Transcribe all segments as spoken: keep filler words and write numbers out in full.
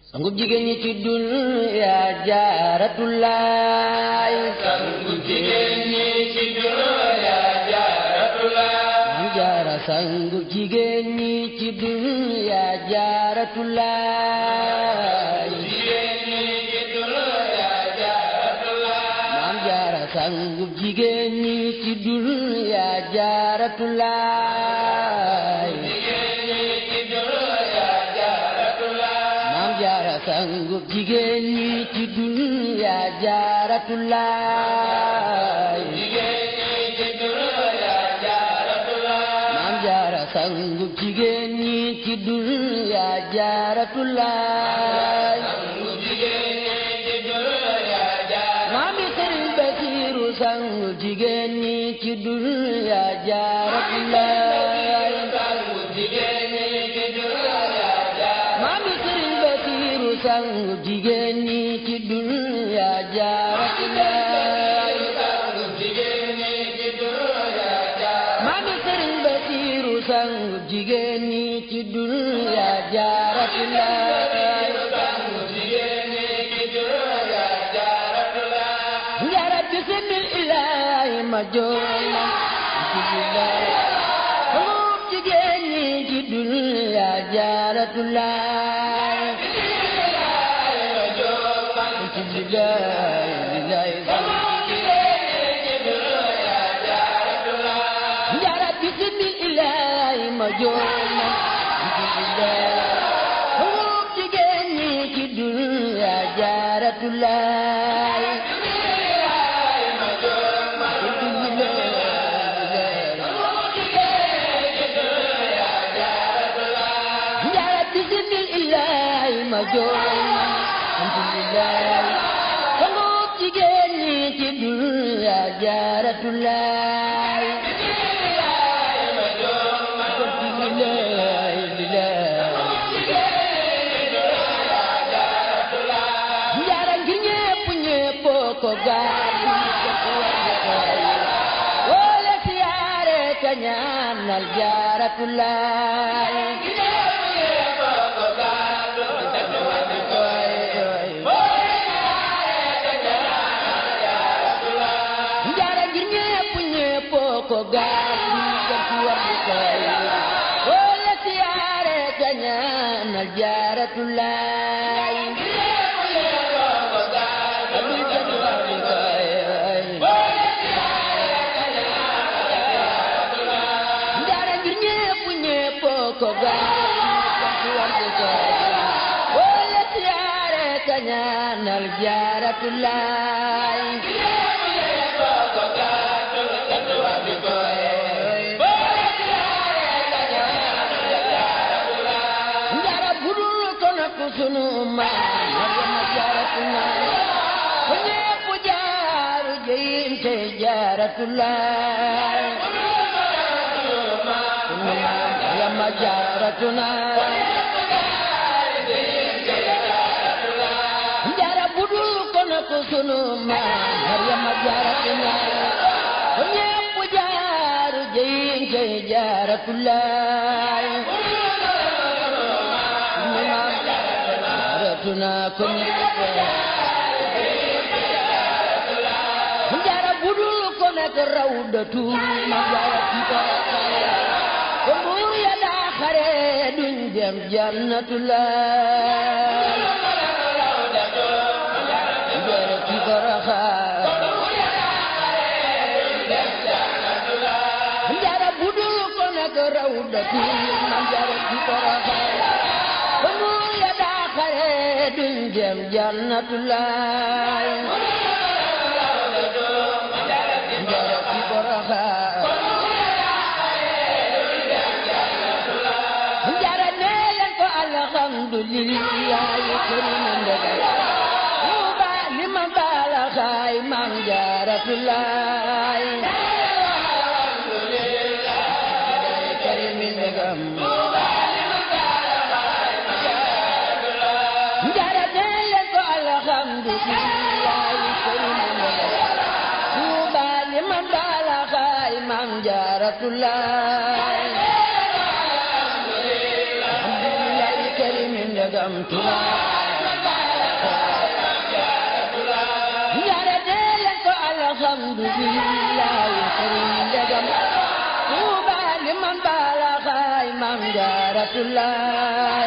sangub jigéen ñi ci dunya Jaaratullaay sangu jigéen ñi ci dunya Jaaratullaay Maam Jaara sangub jigéen ñi ci dunya Jaaratullaay jigéen ñi ci dunya Jaaratullaay Maam Jaara sangub jigéen ñi ci dunya Jaaratullaay jigéen ñi ci dunya Jaaratullaay Maam Jaara sangub jigéen ñi ci dunya Jaaratullaay jigéen ñi ci dunya Jaaratullaay Maam Jaara sangub jigéen ñi ci dunya Jaaratullaay sangu jigéen ñi ci dunya Jaaratullaay Maami Sëriñ Basiiru sangub jigéen ñi ci dunya Jaaratullaay sangu jigéen ñi ci dunya Jaaratullaay Maami Sëriñ Basiiru sangub jigéen ñi ci dunya Jaaratullaay sangu jigéen ñi ci dunya Jaaratullaay Maami Sëriñ Basiiru sangub jigéen ñi ci dunya Jaaratullaay sangu jigéen ñi ci dunya Jaaratullaay Njaara bismillaahi ma joona sangub jigéen ñi ci dunya Jaaratullaay Njaara bismillaahi ma joona sangub jigéen ñi ci dunya Jaaratullaay Njaara bismillaahi ma joona sangub jigéen ñi ci dunya Jaaratullaay Njaara ngir ñépp ñépp ko gàddu wala siyaare ka ñaanal Jaaratullaay Njaara ngir ñépp ñépp ko gàddu wala siyaare ka ñaanal Jaaratullaay Njaara ngir ñépp ñépp ko gàddu wala siyaare ka ñaanal Jaaratullaay Njaara budul ko nag sunu maam Maryama Jaaratullaay ko ñépp jaaru jeyim te Jaaratullaay sunu maam Maryama Jaaratullaay Njaara budul ko nag sunu maam Maryama Jaaratullaay ko ñépp jaaru jeyim te Jaaratullaay Njaara budul ko nag rawdatu ma Jaara ci Porokhane ko buur ya daa xare duñ dem Jannatullaay Jaara ci Porokhane Njaara budul ko nag rawdatu ma Jaara ci Porokhane ko buur ya daa xare duñ dem Jannatullaay Njaara ci Porokhane Njaara nee leen ko alhamdulillahi karim ndega Tuuba li ma baala xaay Maam Jaaratullaay karim ndegam Njaara nee leen ko alhamdulillahi karim ndega Tuuba li ma baala xaay Maam Jaaratullaay alhamdulillahi karim ndegam Tuuba Jaara dee leen ko alhamdulillah sëriñ ndegam Tuuba li man bala xaay Maam Jaaratulaay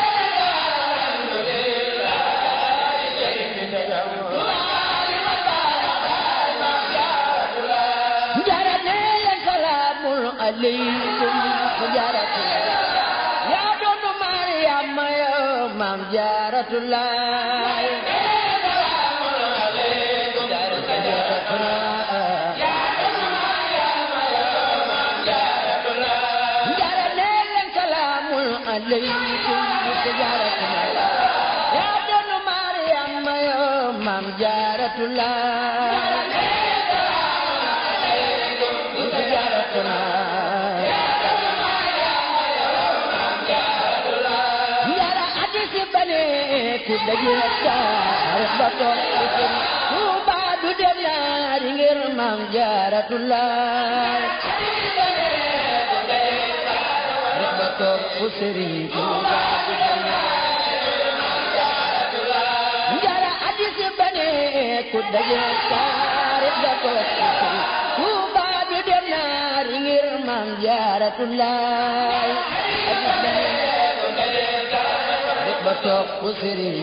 Jaara dee leen salaamun aleykum Jaaratulaay yaa doonu Mariama yoo Maam Jaaratulaay عليكم تجارتنا يا دون مريم يوم مام جارة الله تجارتنا يا رأيت بني كدجرتا ربطوا وبعد دمار غير مام جارة الله Usri Jaara hadis bane ku daje sar da ko Tuuba bi dem na ngir Maam Jaaratulaay ba toog usri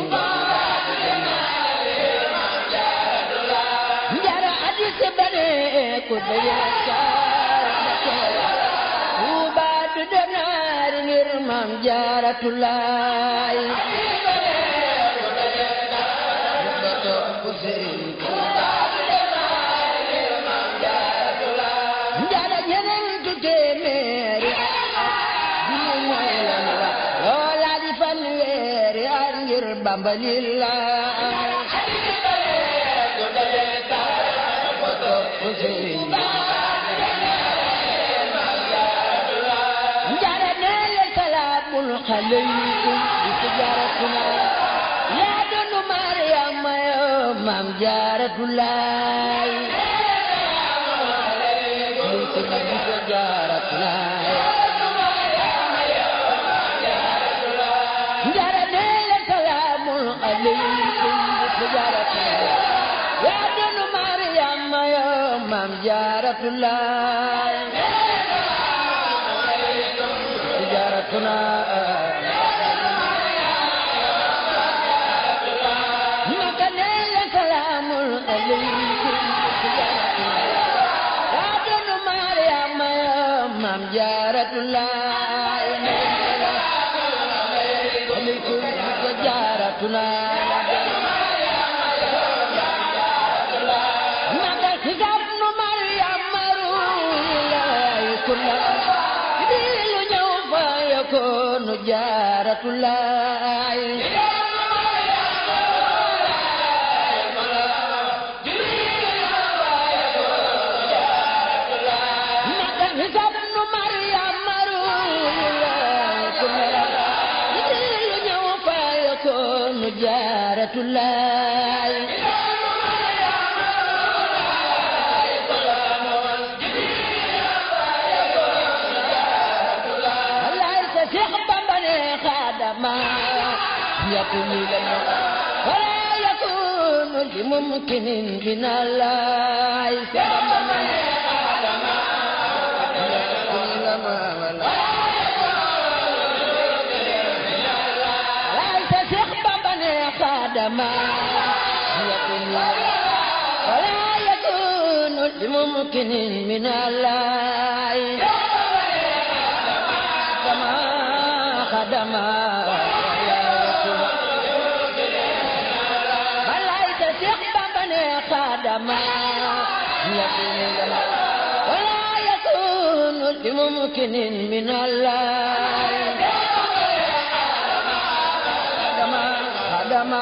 Jaara hadis bane ku daje sar da ko Tuuba bi dem na Maam Jaaratulaay Jaara ñeneentu téeméeri loola di fanweeri at ngir Bamba lillaay عليكم بتجارتنا يا دون مريم يوم مام جارة الله عليكم بتجارتنا جارة سلام عليكم بتجارتنا يا دون مريم يوم مام جارة الله تجارتنا Maam Jaaratulaay aleykum ko Jaaratulaay magal ci gàmmu Maryam Maruulaay kunna di lu ñëw fa yakoonu Jaaratulaay Jaaratulaay wallaay sa Seex Bamba ne xaadama yakunu lana wala yakunu li mumkinin binallaay sa Bamba ne xaadama yakunu lana wala خادما يكون ولا يكون لممكن من الله كما خدما ولا يكون خادما يكون ولا يكون لممكن من الله خدما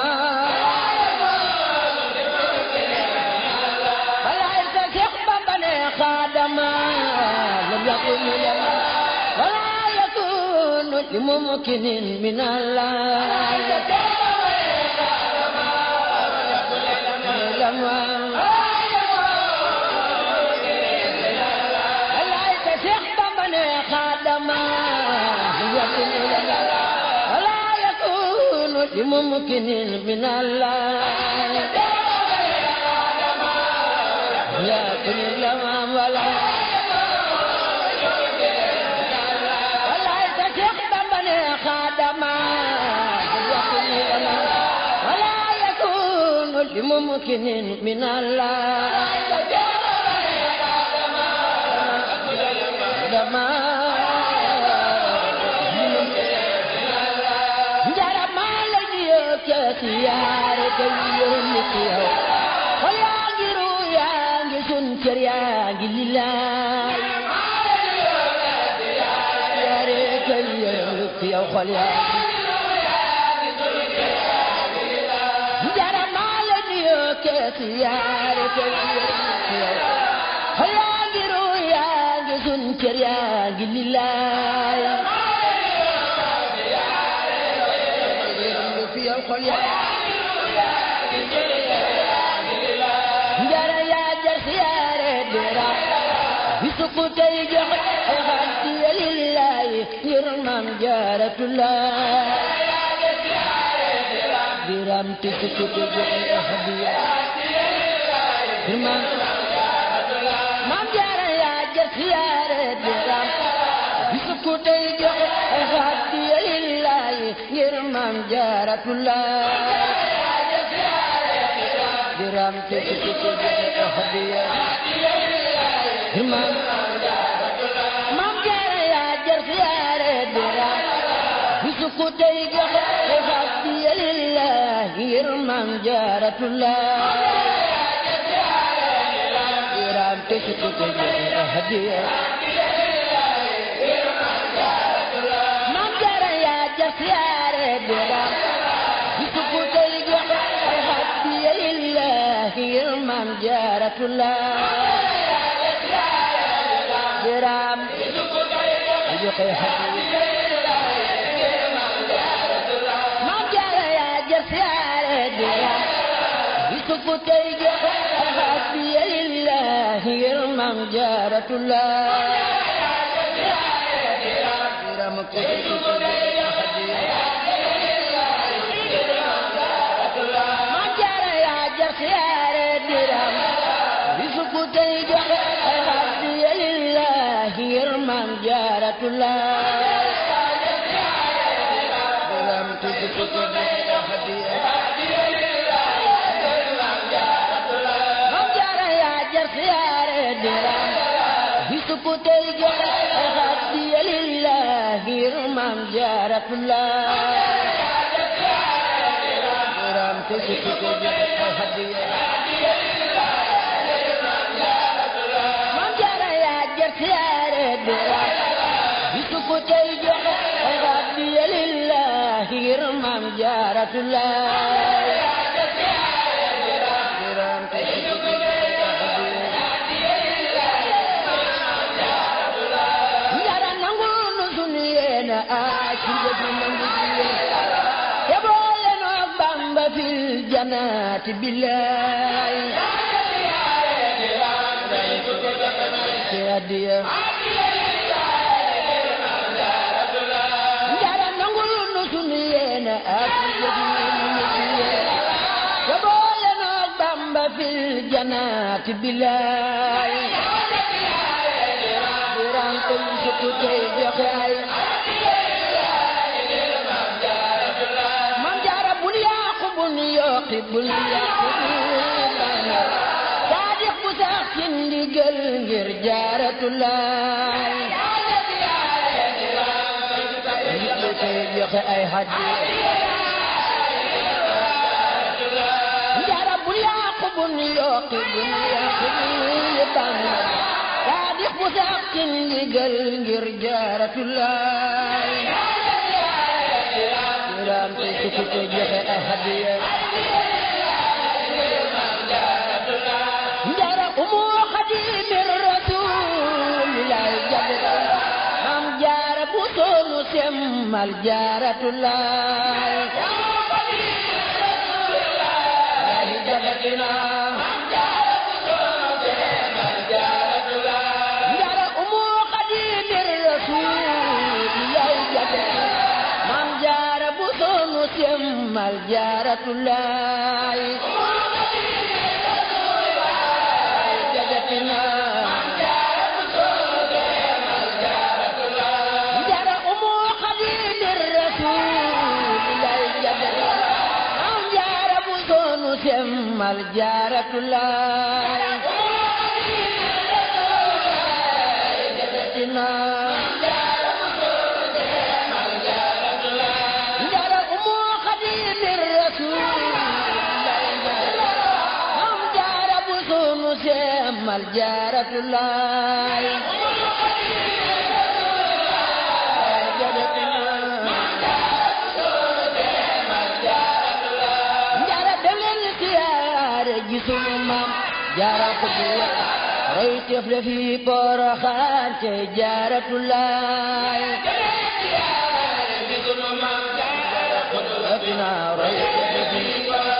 ولا يستحق بني خادما لم يكن لنا ولا يكون لممكن من الله ولا يستحق بني خادما لم يكن لنا لممكن من الله يا كل لما ولا ولا يتشق بمن خادما ولا يكون لممكن من الله siyaare kay yónni ci yow xol yaa ngi ruu yaa ngi sun cër yaa ngi lillaay siyaare kay yónni ci yow xol yaa ngi jaramaa la nuyoo kee siyaare kay yónni ci yow xol yaa ngi ruu yaa ngi sun cër yaa ngi lillaay njara yaa jar siyaare dira bisuku tey joxe ay hadiya lillahi ngir Maam Jaaratullah diram tisuku tey joxe ay hadiya ngir Maam Jaara yaa jar siyaare dira bisuku tey joxe ay hadiya lillahi ngir Maam Jaaratullah diram te te te hadiya Maam Maam Jaara yaa jar siyaare diram bisuku tey joxe hadiya lillahi ngir Maam Jaaratullah diram te te te hadiya Maam Jaara yaa jar siyaare diram bisuku tey joxe hadiya lillahi ngir Maam Jaaratullah diram joxe hadiya Maam Jaara yaa jar siyaare diram bisuku tey joxe hadiya lillahi ngir Maam Jaaratullah diram ko siyaare diram bisuku tey joxe hadiya lillahi ngir Maam Jaaratullah diram tisuku tey hadiya Maam Jaara yaa jar siyaare diram bisuku tey joxe hadiya lillahi ngir Maam Jaaratullah diram tisuku tey Maam Jaara yaa jar siyaare diram bisuku tey joxe hadiya lillahi ngir Maam Jaaratullah diram tisuku tey Jaara nangu nu sunu yéene ak ci nangu ya boole noo Bamba fil jannati billahi hadiya njara nangul nu sunu yéene ak ya boole noo Bamba fil jannati billahi diram koy suku tey joxe ay Maam Jaara bul yàqu bul yokki bul yàqu saadiq bu sax ci ndigal ngir Jaaratullah ñu koy joxe ay hadiya Jaara bul yàqu bul yokki bul yàqu saadiq bu sax ci ndigal ngir Jaaratullah diram te suku tey joxe ay hadiya Jaara umu xadimir rasulillahi jabta Maam Jaara bu soonu semmal Jaaratullah Jaara umu xadimir rasulillahi jabta Maam Jaara bu soonu semmal semmal jaaratulaay jajatina jaara umu xadiimir rasuul jajatina am jaara bu soonu semmal jaaratulaay jajatina mal jaaratulaay jajatina jaara dem leen siyaare ji sunu maam jaara ko bu roy teef le fi Poroxaan te jaaratulaay jaara roy teef le fi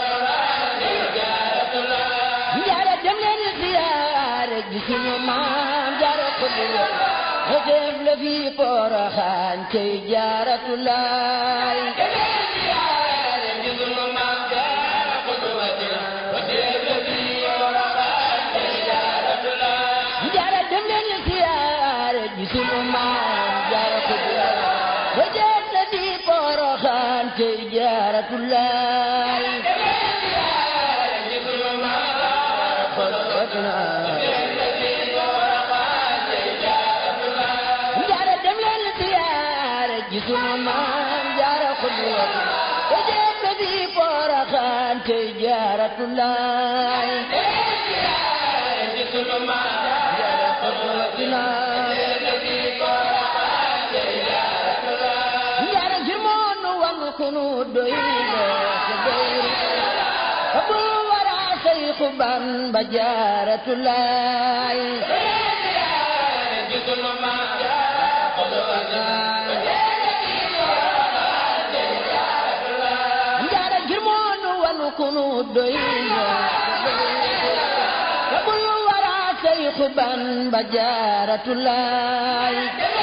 sunu maam jaara ko bu def la fi Poroxaan te jaaratulaay sunu maam jaara ko bu def la fi Poroxaan te jaaratulaay jaara dem leen siyaare ji sunu maam jaara ko bu def la fi Poroxaan te jaaratulaay sunu maam jaara ko bu def la fi Poroxaan te jaaratulaay sunu maam jaara ko bu def la fi Poroxaan te jaaratulaay jaara ngir moo nu wan ku nu doy bu wara Seexu Bamba jaaratulaay sunu maam jaara ko bu kunu doy bul wara Seexu Bamba jaaratulaay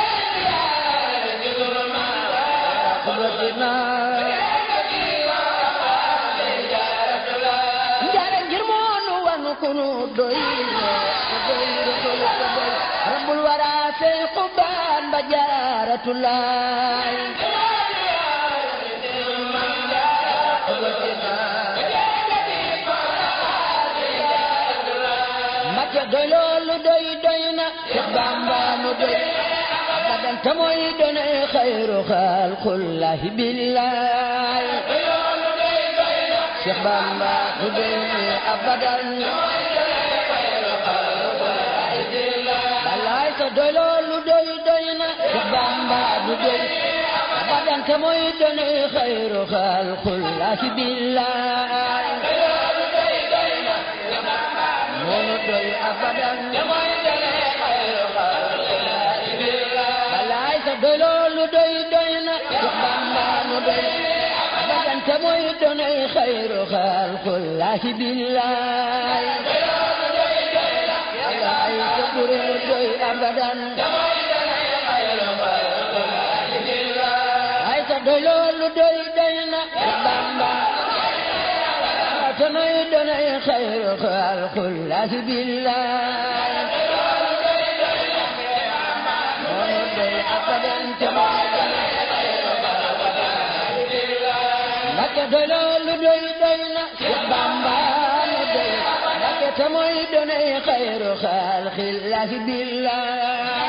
jaara ngir moonu wan kunu doy bul wara Seexu Bamba jaaratulaay doy loolu doy doy na Seex Bamba mu doy abadan te mooy doon xayru xalqullaahi billaay Seex Bamba mu doy abadan balaay sa doy loolu doy doy na Seex Bamba mu doy abadan te mooy doon xayru xalqullaahi billaay moonu doy abadan balaay sa doy loolu doy doy na Seex Bamba mu doy abadan te mooy doon xayru xalqullaahi billaay balaay sa buru doy abadan ay sa doy loolu doy doy na Seex Bamba te mooy doon xayru xalqullaahi billaay moonu doy abadan te mooy Mbakke doy loolu doy doy na Seex Bamba mu doy Mbakke te mooy doon xayru xalqullaahi billaay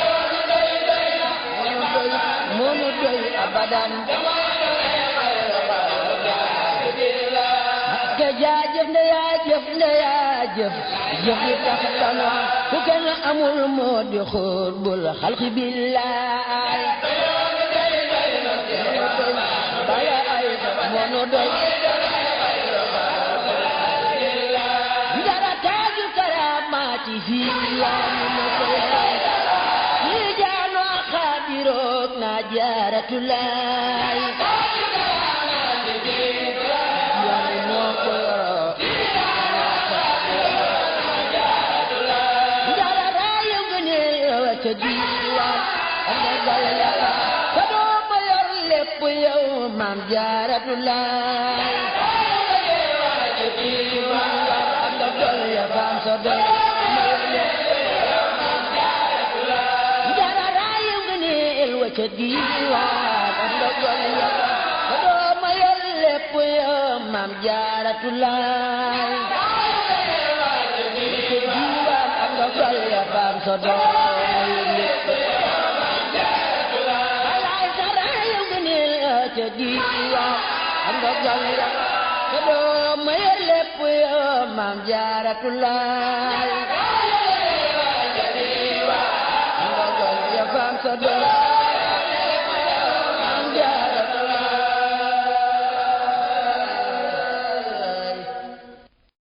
moonu doy abadan jaajëf nde yaa jëf nde yaa jëf jëf li tax dana ku kenn amul moo di xóot bul xalqi billaay baya ay moonu doy dara taaju karaamaati fii yaa mu ma koy yi jaanoo xaadiroog naa jaaratulaay Maam Jaara jaaratulaay am nga dool ya faam sa dool jaararaay nga neel wa ca diiwaan am nga dool ya sa dool ma yor lépp ya maam jaaratulaay diiwaan am nga dool ya faam sa dool am nga gal ya sa doom ma yor lépp ya maam jaaratulaay am nga gal ya faam sa doom